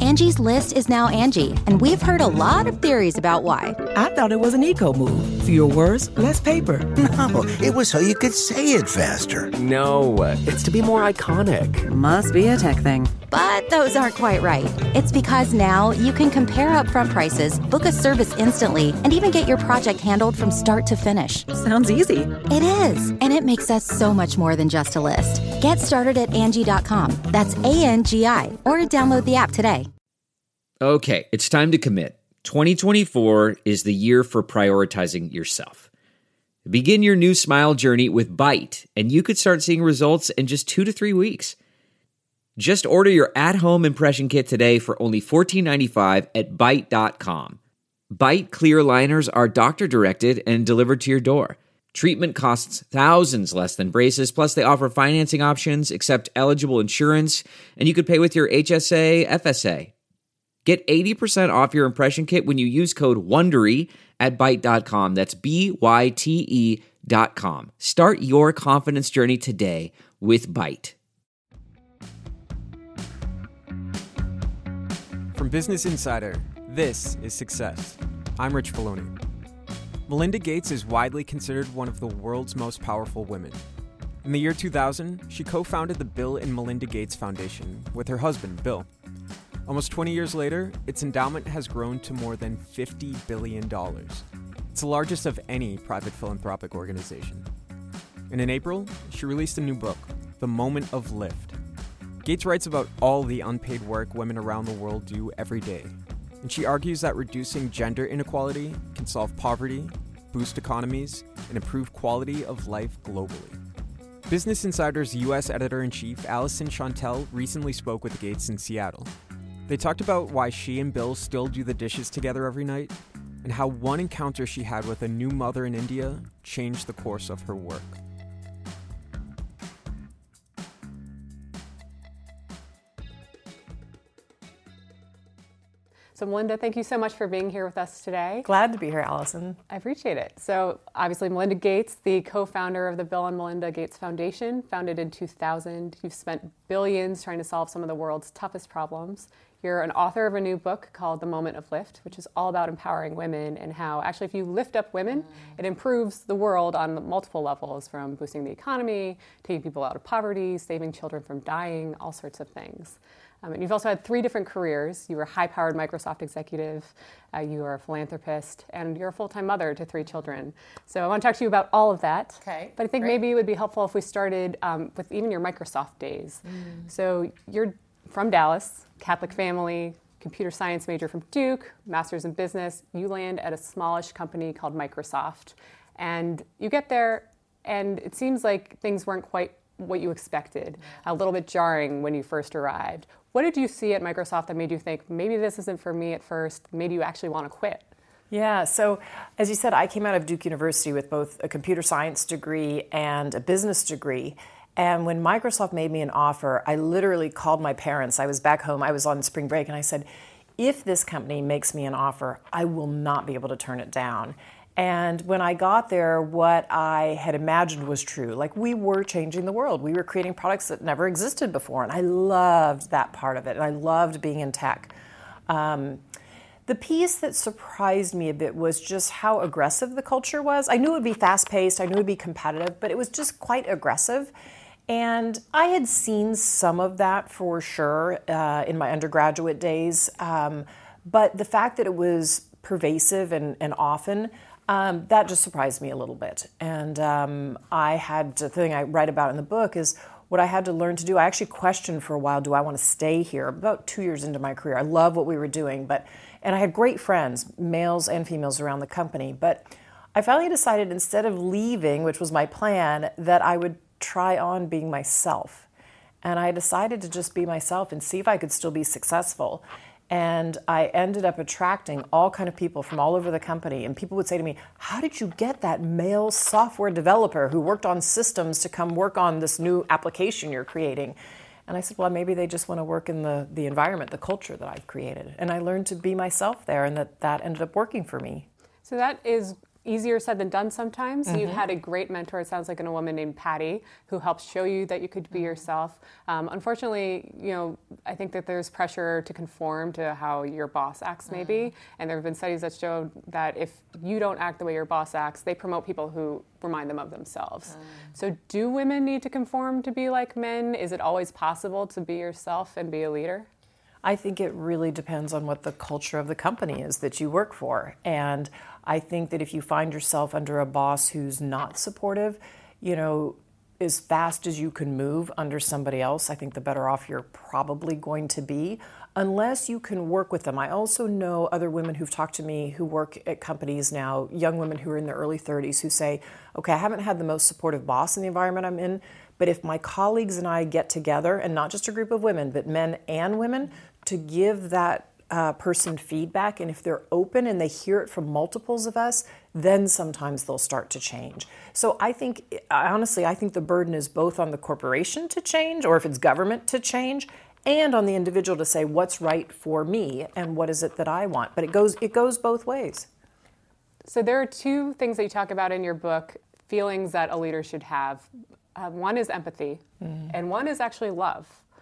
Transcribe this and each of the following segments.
Angie's List is now Angie, and we've heard a lot of theories about why. I thought it was an eco move. Fewer words, less paper. No, it was so you could say it faster. No, it's to be more iconic. Must be a tech thing. But those aren't quite right. It's because now you can compare upfront prices, book a service instantly, and even get your project handled from start to finish. Sounds easy. It is, and it makes us so much more than just a list. Get started at Angie.com. That's ANGI, or download the app today. Okay, it's time to commit. 2024 is the year for prioritizing yourself. Begin your new smile journey with Byte, and you could start seeing results in just 2 to 3 weeks. Just order your at-home impression kit today for only $14.95 at Byte.com. Byte clear liners are doctor-directed and delivered to your door. Treatment costs thousands less than braces, plus they offer financing options, accept eligible insurance, and you could pay with your HSA, FSA. Get 80% off your impression kit when you use code WONDERY at Byte.com. That's BYTE.com. Start your confidence journey today with Byte. From Business Insider, this is Success. I'm Rich Filoni. Melinda Gates is widely considered one of the world's most powerful women. In the year 2000, she co-founded the Bill and Melinda Gates Foundation with her husband, Bill. Almost 20 years later, its endowment has grown to more than $50 billion. It's the largest of any private philanthropic organization. And in April, she released a new book, The Moment of Lift. Gates writes about all the unpaid work women around the world do every day, and she argues that reducing gender inequality can solve poverty, boost economies, and improve quality of life globally. Business Insider's U.S. editor-in-chief Allison Chantel recently spoke with Gates in Seattle. They talked about why she and Bill still do the dishes together every night, and how one encounter she had with a new mother in India changed the course of her work. So Melinda, thank you so much for being here with us today. Glad to be here, Allison. I appreciate it. So obviously Melinda Gates, the co-founder of the Bill and Melinda Gates Foundation, founded in 2000. You've spent billions trying to solve some of the world's toughest problems. You're an author of a new book called The Moment of Lift, which is all about empowering women and how actually if you lift up women, it improves the world on multiple levels, from boosting the economy, taking people out of poverty, saving children from dying, all sorts of things. And you've also had 3 different careers. You were a high-powered Microsoft executive, you are a philanthropist, and you're a full-time mother to 3 children. So I want to talk to you about all of that. Okay, but I think maybe it would be helpful if we started with even your Microsoft days. So you're from Dallas, Catholic family, computer science major from Duke, master's in business. You land at a smallish company called Microsoft. And you get there, and it seems like things weren't quite what you expected, a little bit jarring when you first arrived. What did you see at Microsoft that made you think, maybe this isn't for me at first, made you actually want to quit? Yeah, so as you said, I came out of Duke University with both a computer science degree and a business degree. And when Microsoft made me an offer, I literally called my parents. I was back home, I was on spring break, and I said, if this company makes me an offer, I will not be able to turn it down. And when I got there, what I had imagined was true. Like, we were changing the world. We were creating products that never existed before. And I loved that part of it. And I loved being in tech. The piece that surprised me a bit was just how aggressive the culture was. I knew it would be fast-paced. I knew it would be competitive. But it was just quite aggressive. And I had seen some of that for sure in my undergraduate days. But the fact that it was pervasive and often, that just surprised me a little bit. And I had, the thing I write about in the book is what I had to learn to do. I actually questioned for a while, do I want to stay here? About 2 years into my career. I love what we were doing, and I had great friends, males and females around the company. But I finally decided, instead of leaving, which was my plan, that I would try on being myself. And I decided to just be myself and see if I could still be successful. And I ended up attracting all kind of people from all over the company. And people would say to me, how did you get that male software developer who worked on systems to come work on this new application you're creating? And I said, well, maybe they just want to work in the environment, the culture that I've created. And I learned to be myself there, and that ended up working for me. So that is easier said than done sometimes. You had a great mentor, it sounds like, in a woman named Patty, who helped show you that you could be yourself. Unfortunately, I think that there's pressure to conform to how your boss acts, maybe. And there have been studies that show that if you don't act the way your boss acts, they promote people who remind them of themselves. So do women need to conform to be like men? Is it always possible to be yourself and be a leader? I think it really depends on what the culture of the company is that you work for. And I think that if you find yourself under a boss who's not supportive, as fast as you can move under somebody else, I think the better off you're probably going to be, unless you can work with them. I also know other women who've talked to me who work at companies now, young women who are in their early 30s, who say, okay, I haven't had the most supportive boss in the environment I'm in, but if my colleagues and I get together, and not just a group of women, but men and women, to give that person feedback, and if they're open and they hear it from multiples of us, then sometimes they'll start to change. So I think the burden is both on the corporation to change, or if it's government to change, and on the individual to say what's right for me and what is it that I want. But it goes both ways. So there are two things that you talk about in your book, feelings that a leader should have. One is empathy, and one is actually love.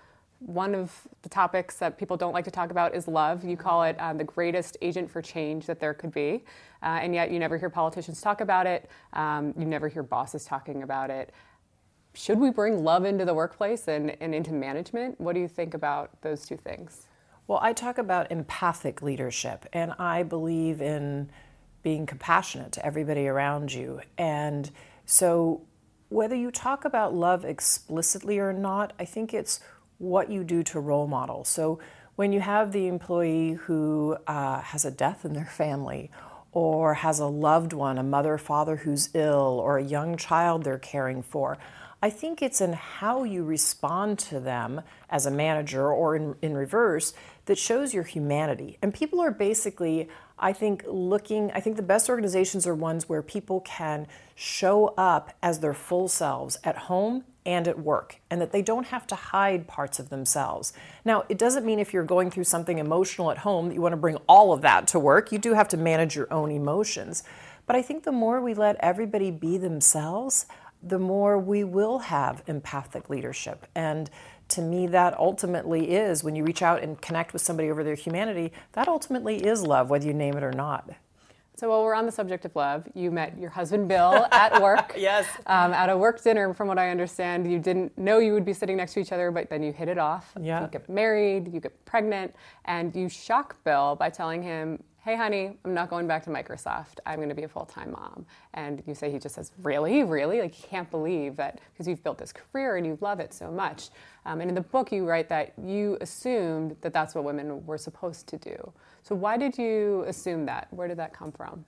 One of the topics that people don't like to talk about is love. You call it the greatest agent for change that there could be, and yet you never hear politicians talk about it. You never hear bosses talking about it. Should we bring love into the workplace and into management? What do you think about those two things? Well, I talk about empathic leadership, and I believe in being compassionate to everybody around you. And so whether you talk about love explicitly or not, I think it's what you do to role model. So when you have the employee who has a death in their family, or has a loved one, a mother or father who's ill, or a young child they're caring for, I think it's in how you respond to them as a manager, or in reverse, that shows your humanity. And people are basically, I think the best organizations are ones where people can show up as their full selves at home and at work, and that they don't have to hide parts of themselves. Now, it doesn't mean if you're going through something emotional at home that you want to bring all of that to work. You do have to manage your own emotions. But I think the more we let everybody be themselves, the more we will have empathic leadership. And to me, that ultimately is, when you reach out and connect with somebody over their humanity, that ultimately is love, whether you name it or not. So while we're on the subject of love, you met your husband, Bill, at work. Yes. At a work dinner, from what I understand. You didn't know you would be sitting next to each other, but then you hit it off. Yeah. You get married, you get pregnant, and you shock Bill by telling him, hey, honey, I'm not going back to Microsoft. I'm going to be a full-time mom. And you say, he just says, really? Like, he can't believe that, because you've built this career and you love it so much. And in the book, you write that you assumed that that's what women were supposed to do. So why did you assume that? Where did that come from?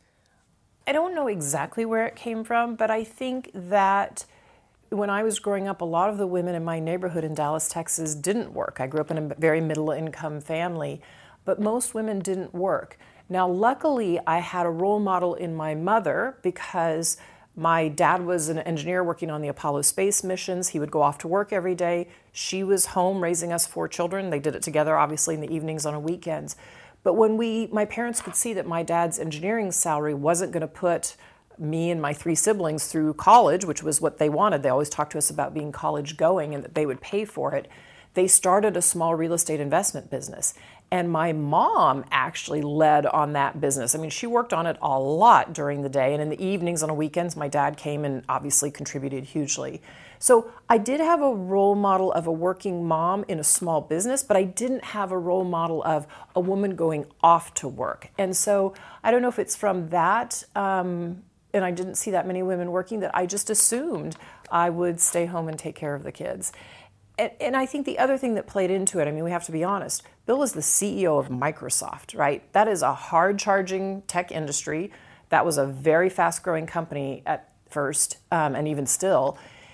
I don't know exactly where it came from, but I think that when I was growing up, a lot of the women in my neighborhood in Dallas, Texas didn't work. I grew up in a very middle-income family, but most women didn't work. Now, luckily, I had a role model in my mother, because my dad was an engineer working on the Apollo space missions. He would go off to work every day. She was home raising us 4 children. They did it together, obviously, in the evenings on weekends. But when my parents could see that my dad's engineering salary wasn't going to put me and my 3 siblings through college, which was what they wanted. They always talked to us about being college going and that they would pay for it. They started a small real estate investment business. And my mom actually led on that business. I mean, she worked on it a lot during the day. And in the evenings on the weekends, my dad came and obviously contributed hugely. So I did have a role model of a working mom in a small business, but I didn't have a role model of a woman going off to work. And so I don't know if it's from that, and I didn't see that many women working, that I just assumed I would stay home and take care of the kids. And I think the other thing that played into it, I mean, we have to be honest, Bill was the CEO of Microsoft, right? That is a hard-charging tech industry. That was a very fast-growing company at first, and even still.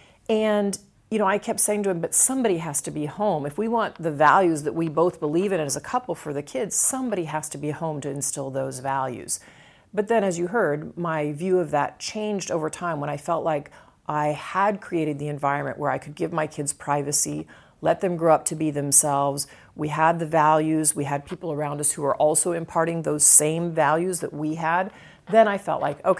And, I kept saying to him, but somebody has to be home. If we want the values that we both believe in as a couple for the kids, somebody has to be home to instill those values. But then, as you heard, my view of that changed over time when I felt like I had created the environment where I could give my kids privacy, let them grow up to be themselves. We had the values. We had people around us who were also imparting those same values that we had. Then I felt like, okay,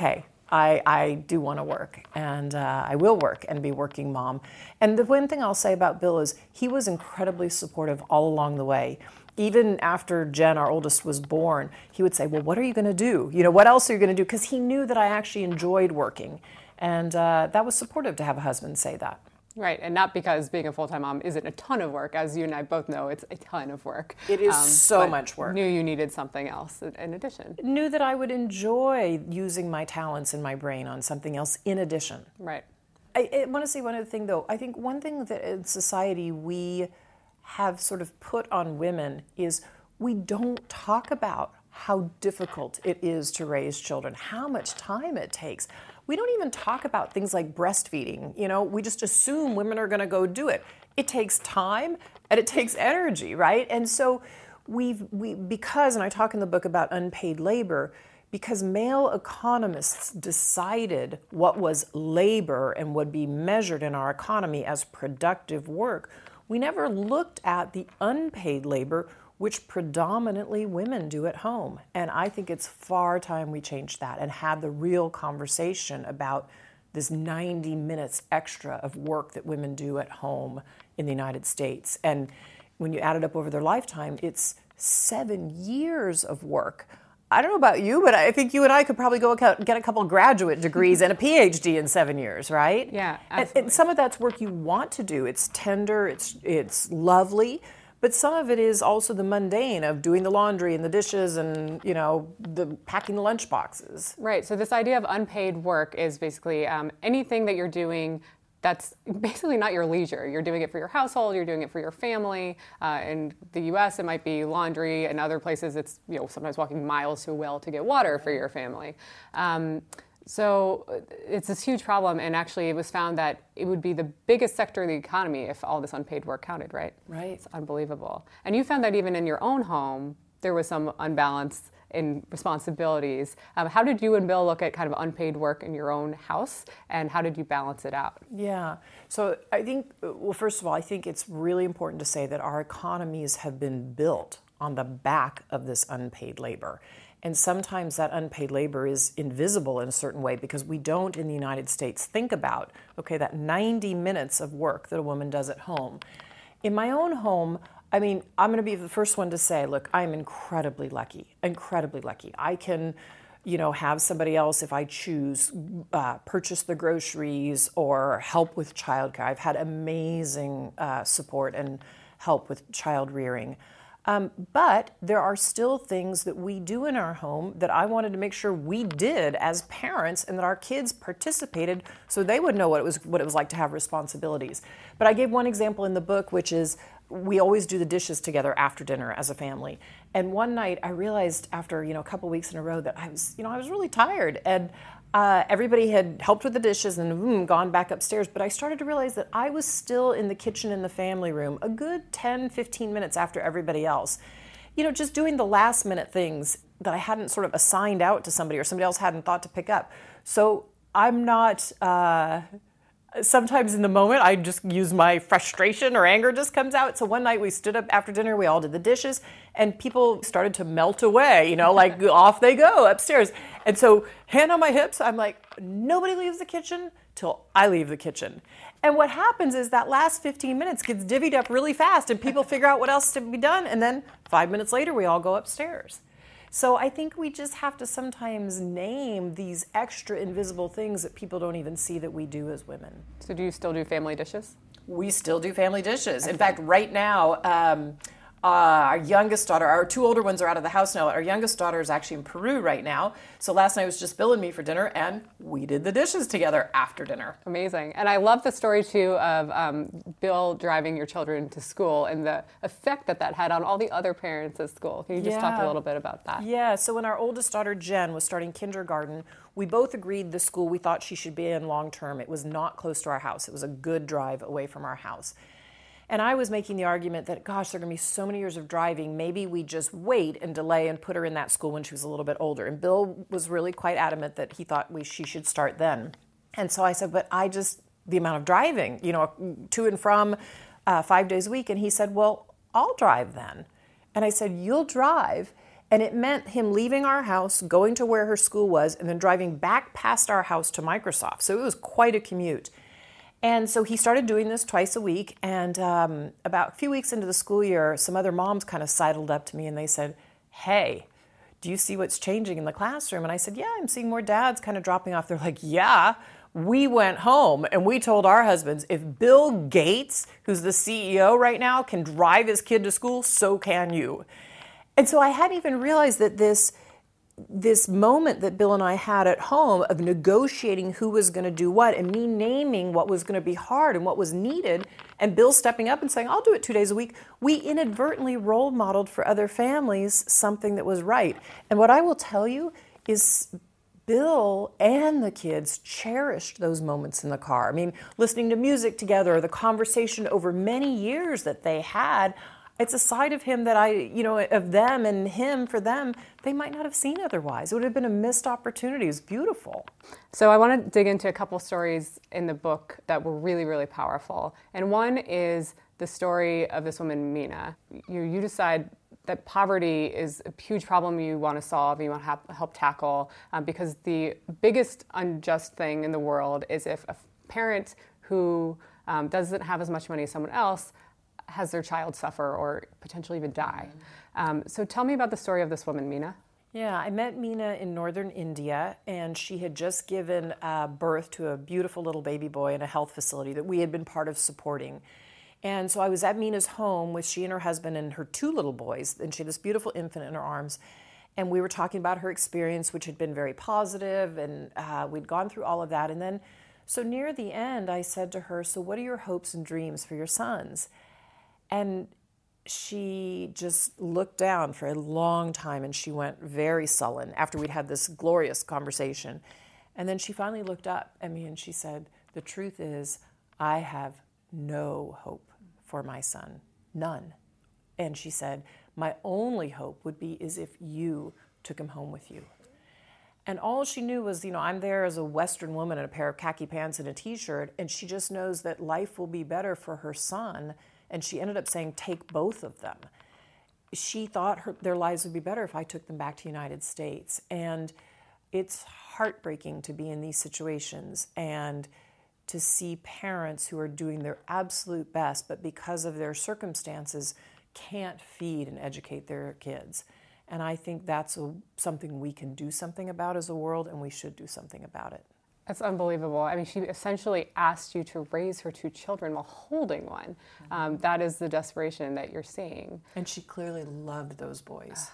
I do want to work, and I will work and be working mom. And the one thing I'll say about Bill is he was incredibly supportive all along the way. Even after Jen, our oldest, was born, he would say, well, what are you going to do? What else are you going to do? Because he knew that I actually enjoyed working. And that was supportive to have a husband say that. Right, and not because being a full-time mom isn't a ton of work. As you and I both know, it's a ton of work. It is so much work. Knew you needed something else in addition. Knew that I would enjoy using my talents and my brain on something else in addition. Right. I want to say one other thing, though. I think one thing that in society we have sort of put on women is we don't talk about how difficult it is to raise children, how much time it takes. We don't even talk about things like breastfeeding. We just assume women are going to go do it. It takes time and it takes energy, right? And so because, and I talk in the book about unpaid labor, because male economists decided what was labor and would be measured in our economy as productive work, we never looked at the unpaid labor, which predominantly women do at home. And I think it's far time we changed that and had the real conversation about this 90 minutes extra of work that women do at home in the United States. And when you add it up over their lifetime, it's 7 years of work. I don't know about you, but I think you and I could probably go get a couple graduate degrees and a PhD in 7 years, right? Yeah, absolutely. And some of that's work you want to do. It's tender, it's lovely, but some of it is also the mundane of doing the laundry and the dishes and, the packing the lunch boxes. Right, so this idea of unpaid work is basically anything that you're doing that's basically not your leisure. You're doing it for your household, you're doing it for your family. In the US, it might be laundry. In other places, it's sometimes walking miles to a well to get water for your family. So it's this huge problem, and actually it was found that it would be the biggest sector of the economy if all this unpaid work counted, right? Right. It's unbelievable. And you found that even in your own home, there was some unbalance in responsibilities. How did you and Bill look at kind of unpaid work in your own house, and how did you balance it out? Yeah. So I think, well, first of all, I think it's really important to say that our economies have been built on the back of this unpaid labor. And sometimes that unpaid labor is invisible in a certain way because we don't in the United States think about, that 90 minutes of work that a woman does at home. In my own home, I'm going to be the first one to say, look, I'm incredibly lucky. I can, have somebody else, if I choose, purchase the groceries or help with childcare. I've had amazing support and help with child rearing. But there are still things that we do in our home that I wanted to make sure we did as parents and that our kids participated so they would know what it was like to have responsibilities. But I gave one example in the book, which is we always do the dishes together after dinner as a family. And one night I realized after, a couple weeks in a row that I was really tired, and everybody had helped with the dishes and gone back upstairs, but I started to realize that I was still in the kitchen in the family room a good 10, 15 minutes after everybody else. Just doing the last minute things that I hadn't sort of assigned out to somebody or somebody else hadn't thought to pick up. So I'm not... Sometimes in the moment, I just use my frustration or anger just comes out. So one night we stood up after dinner, we all did the dishes, and people started to melt away, like off they go upstairs. And so hand on my hips, I'm like, nobody leaves the kitchen till I leave the kitchen. And what happens is that last 15 minutes gets divvied up really fast and people figure out what else to be done. And then 5 minutes later, we all go upstairs. So I think we just have to sometimes name these extra invisible things that people don't even see that we do as women. So do you still do family dishes? We still do family dishes. In fact, right now, our youngest daughter, our two older ones are out of the house now. Our youngest daughter is actually in Peru right now. So last night was just Bill and me for dinner, and we did the dishes together after dinner. Amazing. And I love the story, too, of Bill driving your children to school and the effect that had on all the other parents at school. Can you just talk a little bit about that? Yeah. So when our oldest daughter, Jen, was starting kindergarten, we both agreed the school we thought she should be in long term. It was not close to our house. It was a good drive away from our house. And I was making the argument that, gosh, there are going to be so many years of driving. Maybe we just wait and delay and put her in that school when she was a little bit older. And Bill was really quite adamant that he thought she should start then. And so I said, but the amount of driving, to and from 5 days a week. And he said, well, I'll drive then. And I said, you'll drive. And it meant him leaving our house, going to where her school was, and then driving back past our house to Microsoft. So it was quite a commute. And so he started doing this twice a week. And about a few weeks into the school year, some other moms kind of sidled up to me and they said, "Hey, do you see what's changing in the classroom?" And I said, "Yeah, I'm seeing more dads kind of dropping off." They're like, "Yeah, we went home and we told our husbands, if Bill Gates, who's the CEO right now, can drive his kid to school, so can you." And so I hadn't even realized that this moment that Bill and I had at home of negotiating who was going to do what and me naming what was going to be hard and what was needed and Bill stepping up and saying, "I'll do it 2 days a week," we inadvertently role modeled for other families something that was right. And what I will tell you is Bill and the kids cherished those moments in the car. I mean, listening to music together, the conversation over many years that they had, it's a side of him that of them and him, for them, they might not have seen otherwise. It would have been a missed opportunity. It was beautiful. So I want to dig into a couple stories in the book that were really, really powerful. And one is the story of this woman, Mina. You decide that poverty is a huge problem you want to solve, you want to help tackle, because the biggest unjust thing in the world is if a parent who doesn't have as much money as someone else has their child suffer or potentially even die. So tell me about the story of this woman, Mina. Yeah, I met Mina in northern India, and she had just given birth to a beautiful little baby boy in a health facility that we had been part of supporting. And so I was at Mina's home with she and her husband and her 2 little boys, and she had this beautiful infant in her arms. And we were talking about her experience, which had been very positive, and we'd gone through all of that. And then, so near the end, I said to her, "So what are your hopes and dreams for your sons?" And she just looked down for a long time and she went very sullen after we'd had this glorious conversation. And then she finally looked up at me and she said, "The truth is, I have no hope for my son, none." And she said, "My only hope would be is if you took him home with you." And all she knew was, I'm there as a Western woman in a pair of khaki pants and a t-shirt, and she just knows that life will be better for her son. And she ended up saying, "Take both of them." She thought their lives would be better if I took them back to the United States. And it's heartbreaking to be in these situations and to see parents who are doing their absolute best, but because of their circumstances, can't feed and educate their kids. And I think that's something we can do something about as a world, and we should do something about it. That's unbelievable. I mean, she essentially asked you to raise her 2 children while holding one. That is the desperation that you're seeing. And she clearly loved those boys.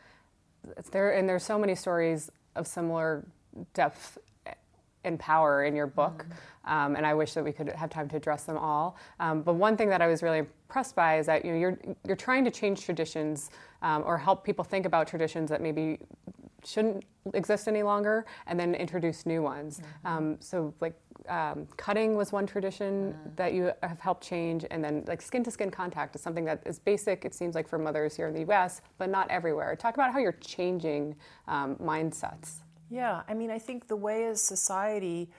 There's so many stories of similar depth and power in your book, and I wish that we could have time to address them all. But one thing that I was really impressed by is that you're trying to change traditions or help people think about traditions that maybe shouldn't exist any longer, and then introduce new ones. So cutting was one tradition that you have helped change, and then skin-to-skin contact is something that is basic, it seems like, for mothers here in the U.S., but not everywhere. Talk about how you're changing mindsets. Yeah, I mean, I think the way a society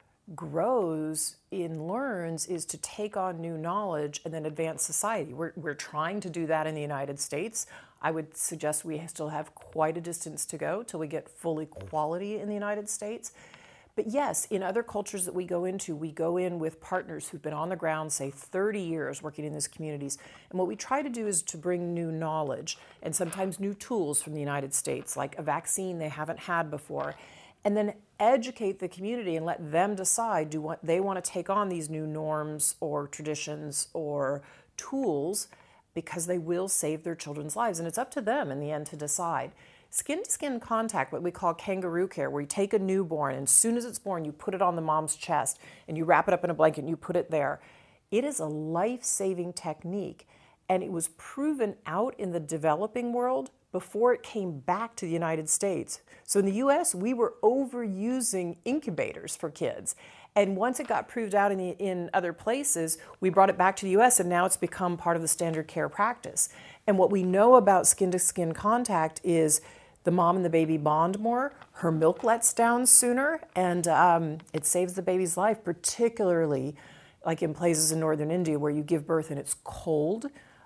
grows and learns is to take on new knowledge and then advance society. We're trying to do that in the United States. I would suggest we still have quite a distance to go till we get full equality in the United States. But yes, in other cultures that we go in with partners who've been on the ground, say 30 years working in these communities. And what we try to do is to bring new knowledge and sometimes new tools from the United States, like a vaccine they haven't had before, and then educate the community and let them decide do what they want to take on these new norms or traditions or tools, because they will save their children's lives. And it's up to them in the end to decide. Skin-to-skin contact, what we call kangaroo care, where you take a newborn and as soon as it's born, you put it on the mom's chest and you wrap it up in a blanket and you put it there. It is a life-saving technique, and it was proven out in the developing world before it came back to the United States. So in the US, we were overusing incubators for kids. And once it got proved out in other places, we brought it back to the US, and now it's become part of the standard care practice. And what we know about skin-to-skin contact is the mom and the baby bond more, her milk lets down sooner, and it saves the baby's life, particularly like in places in northern India where you give birth and it's cold.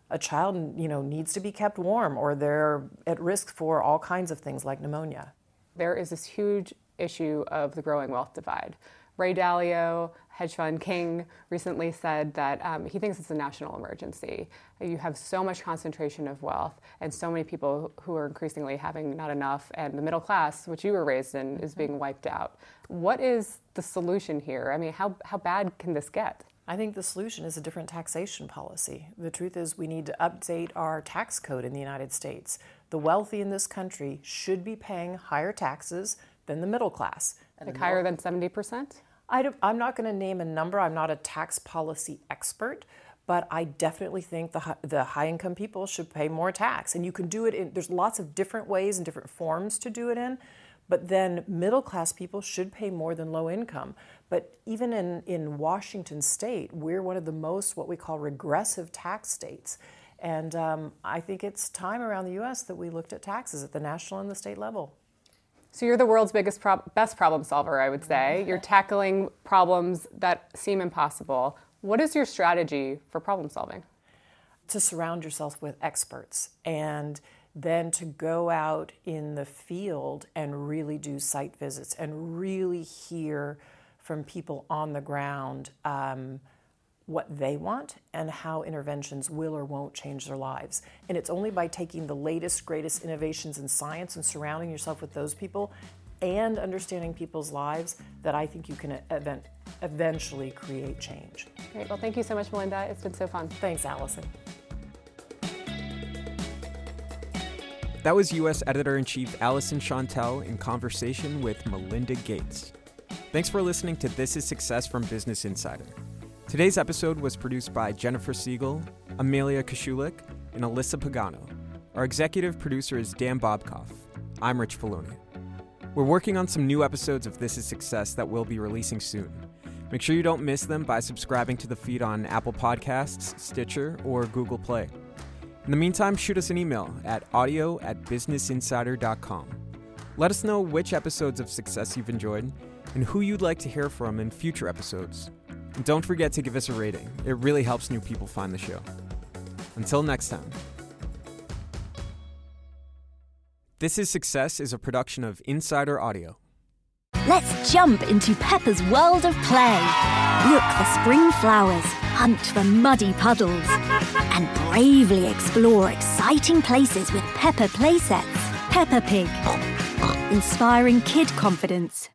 a child, needs to be kept warm, or they're at risk for all kinds of things like pneumonia. There is this huge issue of the growing wealth divide. Ray Dalio, hedge fund king, recently said that he thinks it's a national emergency. You have so much concentration of wealth and so many people who are increasingly having not enough, and the middle class, which you were raised in, is being wiped out. What is the solution here? I mean, how bad can this get? I think the solution is a different taxation policy. The truth is we need to update our tax code in the United States. The wealthy in this country should be paying higher taxes than the middle class. Like higher than 70%? I'm not going to name a number. I'm not a tax policy expert, but I definitely think the high-income people should pay more tax. And you can do it there's lots of different ways and different forms to do it in, but then middle-class people should pay more than low-income. But even in Washington state, we're one of the most what we call regressive tax states. And I think it's time around the U.S. that we looked at taxes at the national and the state level. So you're the world's best problem solver, I would say. You're tackling problems that seem impossible. What is your strategy for problem solving? To surround yourself with experts, and then to go out in the field and really do site visits and really hear from people on the ground what they want and how interventions will or won't change their lives. And it's only by taking the latest, greatest innovations in science and surrounding yourself with those people and understanding people's lives that I think you can eventually create change. Great. Well, thank you so much, Melinda. It's been so fun. Thanks, Allison. That was U.S. Editor-in-Chief Allison Chantel in conversation with Melinda Gates. Thanks for listening to This is Success from Business Insider. Today's episode was produced by Jennifer Siegel, Amelia Kashulik, and Alyssa Pagano. Our executive producer is Dan Bobkoff. I'm Rich Faloni. We're working on some new episodes of This is Success that we'll be releasing soon. Make sure you don't miss them by subscribing to the feed on Apple Podcasts, Stitcher, or Google Play. In the meantime, shoot us an email at audio@businessinsider.com. Let us know which episodes of Success you've enjoyed and who you'd like to hear from in future episodes. And don't forget to give us a rating. It really helps new people find the show. Until next time. This is Success is a production of Insider Audio. Let's jump into Peppa's world of play. Look for spring flowers, hunt for muddy puddles, and bravely explore exciting places with Peppa playsets. Peppa Pig, inspiring kid confidence.